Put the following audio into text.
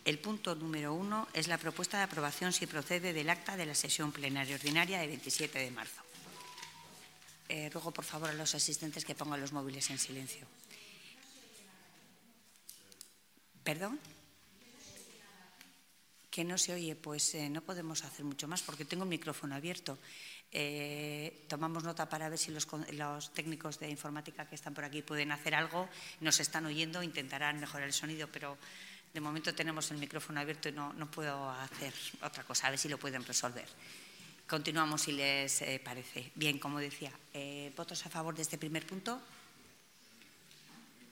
El punto número 1 es la propuesta de aprobación, si procede, del acta de la sesión plenaria ordinaria de 27 de marzo. Ruego, por favor, a los asistentes que pongan los móviles en silencio. ¿Perdón? Que no se oye. Pues no podemos hacer mucho más porque tengo el micrófono abierto. Tomamos nota para ver si los técnicos de informática que están por aquí pueden hacer algo. Nos están oyendo, intentarán mejorar el sonido, pero de momento tenemos el micrófono abierto y no puedo hacer otra cosa. A ver si lo pueden resolver. Continuamos si les parece. Bien, como decía, ¿votos a favor de este primer punto?